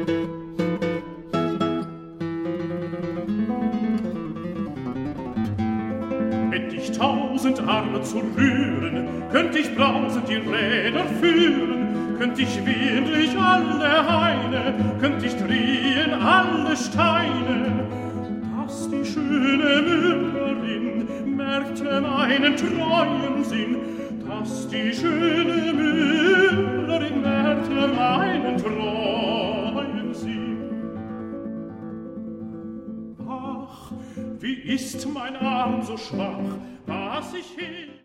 Hätt ich 1000 Arme zu rühren, könnt ich brausend die Räder führen, könnt ich wehen durch alle Haine, könnt ich drehen alle Steine, dass die schöne Müllerin merkte meinen treuen Sinn, dass die schöne Müllerin merkte meinen treuen Sinn. Ach, wie ist mein Arm so schwach, dass ich hin